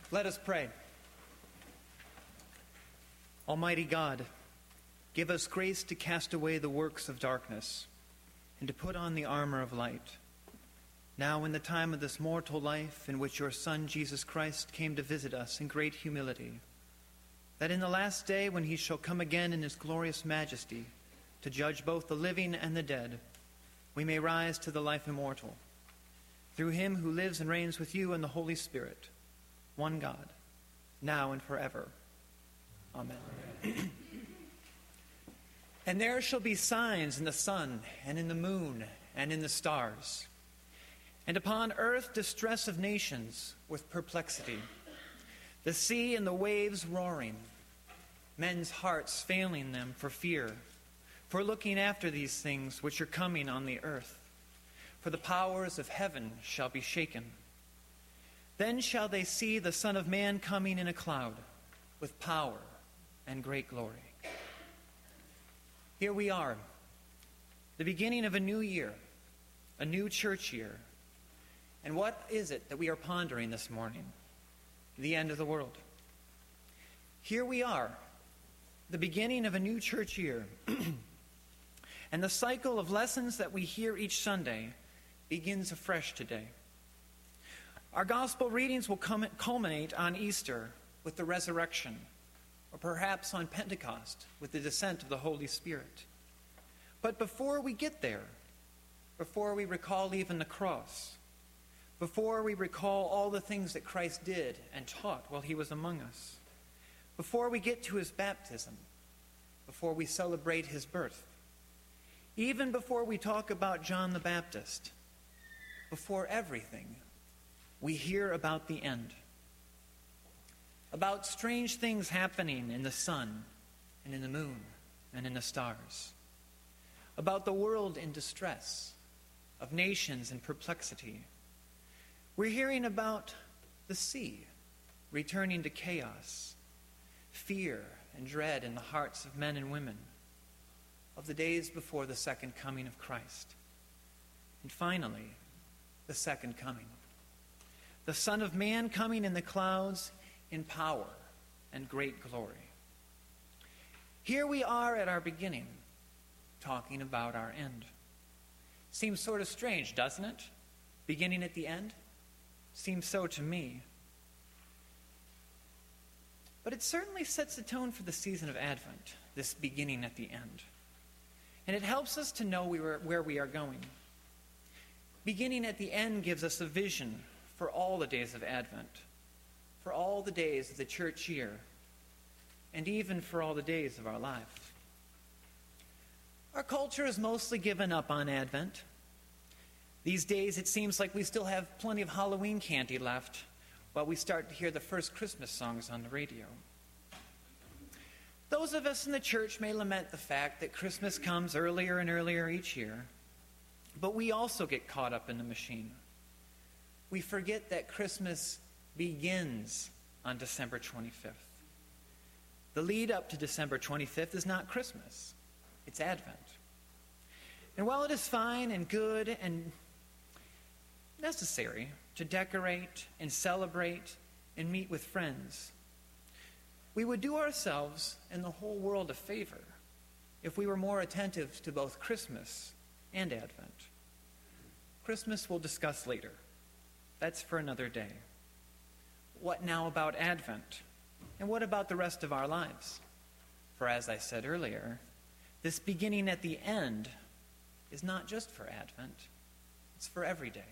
Let us pray. Almighty God, give us grace to cast away the works of darkness and to put on the armor of light. Now in the time of this mortal life in which your Son Jesus Christ came to visit us in great humility, that in the last day when he shall come again in his glorious majesty to judge both the living and the dead, we may rise to the life immortal. Through him who lives and reigns with you in the Holy Spirit, one God, now and forever. Amen. And there shall be signs in the sun and in the moon and in the stars, and upon earth distress of nations with perplexity, the sea and the waves roaring, men's hearts failing them for fear, for looking after these things which are coming on the earth. For the powers of heaven shall be shaken. Then shall they see the Son of Man coming in a cloud with power and great glory. Here we are, the beginning of a new year, a new church year. And what is it that we are pondering this morning? The end of the world. Here we are, the beginning of a new church year. And the cycle of lessons that we hear each Sunday begins afresh today. Our gospel readings will culminate on Easter with the resurrection, or perhaps on Pentecost with the descent of the Holy Spirit. But before we get there, before we recall even the cross, before we recall all the things that Christ did and taught while he was among us, before we get to his baptism, before we celebrate his birth, even before we talk about John the Baptist, before everything, we hear about the end. About strange things happening in the sun and in the moon and in the stars. About the world in distress, of nations in perplexity. We're hearing about the sea returning to chaos, fear and dread in the hearts of men and women, of the days before the second coming of Christ. And finally, the second coming. The Son of Man coming in the clouds in power and great glory. Here we are at our beginning, talking about our end. Seems sort of strange, doesn't it? Beginning at the end? Seems so to me. But it certainly sets the tone for the season of Advent, this beginning at the end. And it helps us to know where we are going. Beginning at the end gives us a vision for all the days of Advent, for all the days of the church year, and even for all the days of our life. Our culture has mostly given up on Advent. These days it seems like we still have plenty of Halloween candy left while we start to hear the first Christmas songs on the radio. Those of us in the church may lament the fact that Christmas comes earlier and earlier each year, but we also get caught up in the machine. We forget that Christmas begins on December 25th. The lead up to December 25th is not Christmas, it's Advent. And while it is fine and good and necessary to decorate and celebrate and meet with friends, we would do ourselves and the whole world a favor if we were more attentive to both Christmas and Advent. Christmas we'll discuss later. That's for another day. What now about Advent? And what about the rest of our lives? For as I said earlier, this beginning at the end is not just for Advent, it's for every day.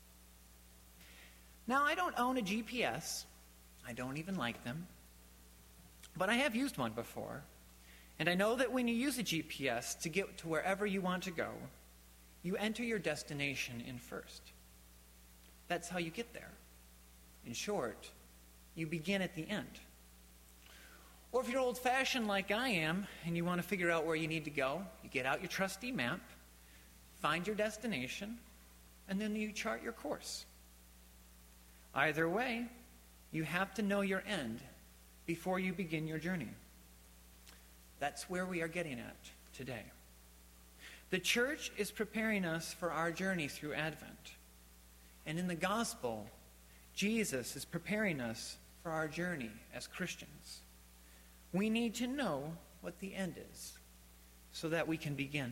Now, I don't own a GPS. I don't even like them. But I have used one before. And I know that when you use a GPS to get to wherever you want to go, you enter your destination in first. That's how you get there. In short, you begin at the end. Or if you're old-fashioned like I am and you want to figure out where you need to go, you get out your trusty map, find your destination, and then you chart your course. Either way, you have to know your end before you begin your journey. That's where we are getting at today. The church is preparing us for our journey through Advent. And in the gospel, Jesus is preparing us for for our journey as Christians. We need to know what the end is so that we can begin.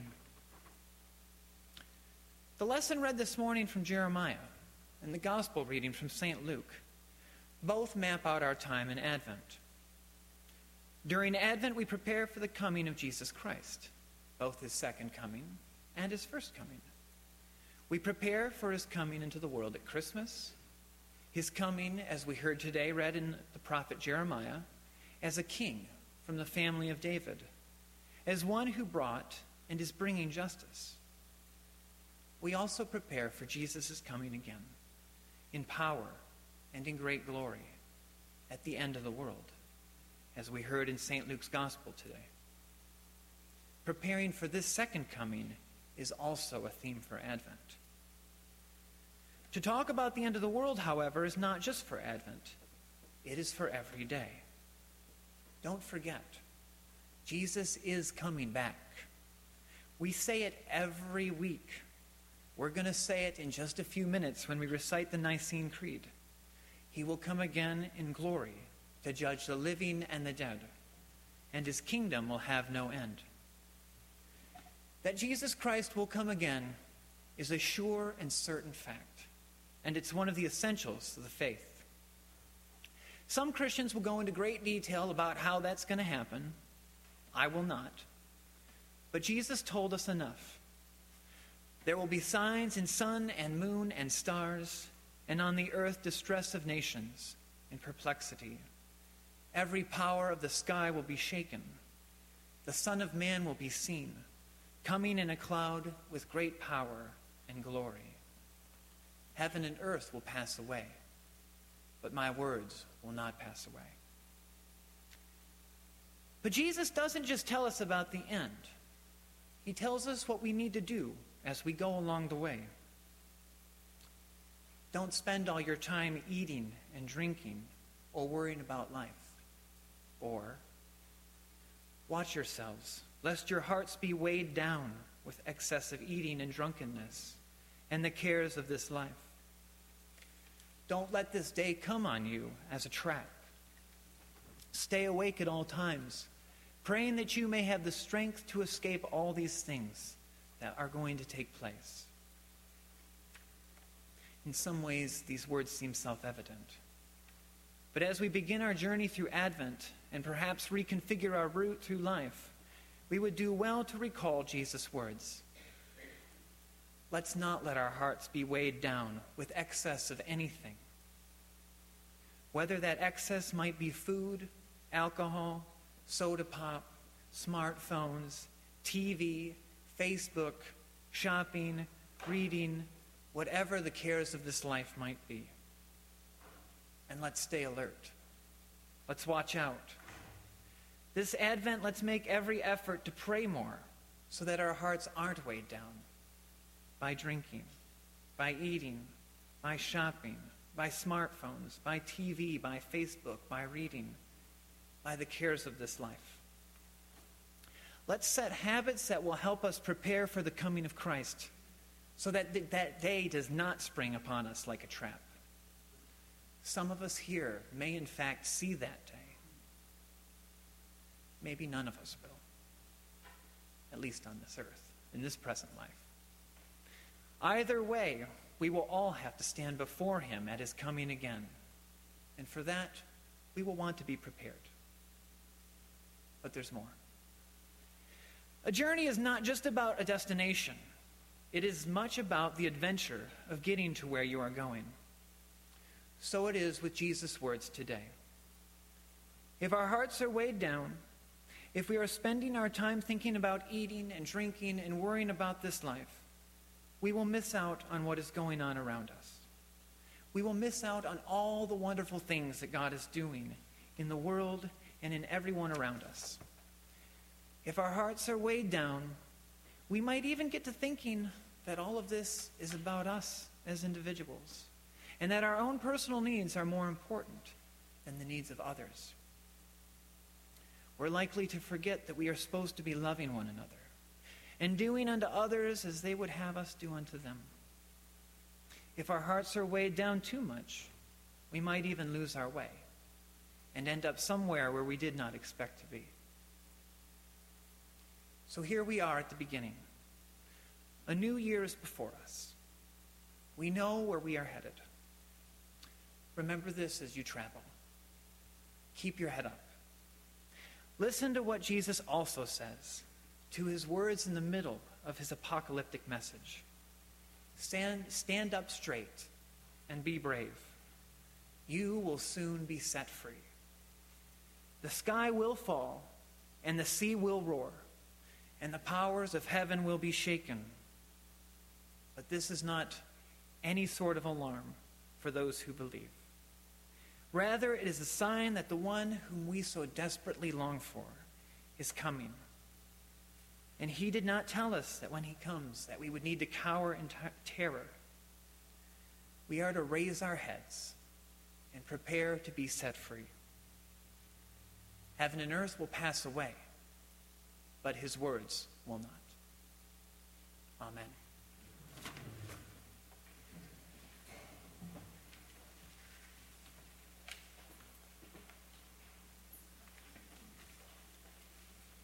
The lesson read this morning from Jeremiah and the gospel reading from St. Luke both map out our time in Advent. During Advent, we prepare for the coming of Jesus Christ, both his second coming and his first coming. We prepare for his coming into the world at Christmas, his coming, as we heard today, read in the prophet Jeremiah, as a king from the family of David, as one who brought and is bringing justice. We also prepare for Jesus' coming again, in power and in great glory, at the end of the world, as we heard in St. Luke's Gospel today. Preparing for this second coming is also a theme for Advent. To talk about the end of the world, however, is not just for Advent. It is for every day. Don't forget, Jesus is coming back. We say it every week. We're going to say it in just a few minutes when we recite the Nicene Creed. He will come again in glory to judge the living and the dead, and his kingdom will have no end. That Jesus Christ will come again is a sure and certain fact, and it's one of the essentials of the faith. Some Christians will go into great detail about how that's going to happen. I will not. But Jesus told us enough. There will be signs in sun and moon and stars, and on the earth distress of nations and perplexity. Every power of the sky will be shaken. The Son of Man will be seen, coming in a cloud with great power and glory. Heaven and earth will pass away, but my words will not pass away. But Jesus doesn't just tell us about the end. He tells us what we need to do as we go along the way. Don't spend all your time eating and drinking or worrying about life. Or, watch yourselves, lest your hearts be weighed down with excessive eating and drunkenness and the cares of this life. Don't let this day come on you as a trap. Stay awake at all times, praying that you may have the strength to escape all these things that are going to take place. In some ways, these words seem self-evident. But as we begin our journey through Advent and perhaps reconfigure our route through life, we would do well to recall Jesus' words. Let's not let our hearts be weighed down with excess of anything. Whether that excess might be food, alcohol, soda pop, smartphones, TV, Facebook, shopping, reading, whatever the cares of this life might be. And let's stay alert. Let's watch out. This Advent, let's make every effort to pray more so that our hearts aren't weighed down by drinking, by eating, by shopping, by smartphones, by TV, by Facebook, by reading, by the cares of this life. Let's set habits that will help us prepare for the coming of Christ so that that day does not spring upon us like a trap. Some of us here may in fact see that day. Maybe none of us will, at least on this earth, in this present life. Either way, we will all have to stand before him at his coming again. And for that, we will want to be prepared. But there's more. A journey is not just about a destination. It is much about the adventure of getting to where you are going. So it is with Jesus' words today. If our hearts are weighed down, if we are spending our time thinking about eating and drinking and worrying about this life, we will miss out on what is going on around us. We will miss out on all the wonderful things that God is doing in the world and in everyone around us. If our hearts are weighed down, we might even get to thinking that all of this is about us as individuals, and that our own personal needs are more important than the needs of others. We're likely to forget that we are supposed to be loving one another and doing unto others as they would have us do unto them. If our hearts are weighed down too much, we might even lose our way and end up somewhere where we did not expect to be. So here we are at the beginning. A new year is before us. We know where we are headed. Remember this as you travel. Keep your head up. Listen to what Jesus also says, to his words in the middle of his apocalyptic message. Stand up straight and be brave. You will soon be set free. The sky will fall, and the sea will roar, and the powers of heaven will be shaken. But this is not any sort of alarm for those who believe. Rather, it is a sign that the one whom we so desperately long for is coming. And he did not tell us that when he comes, that we would need to cower in terror. We are to raise our heads and prepare to be set free. Heaven and earth will pass away, but his words will not. Amen.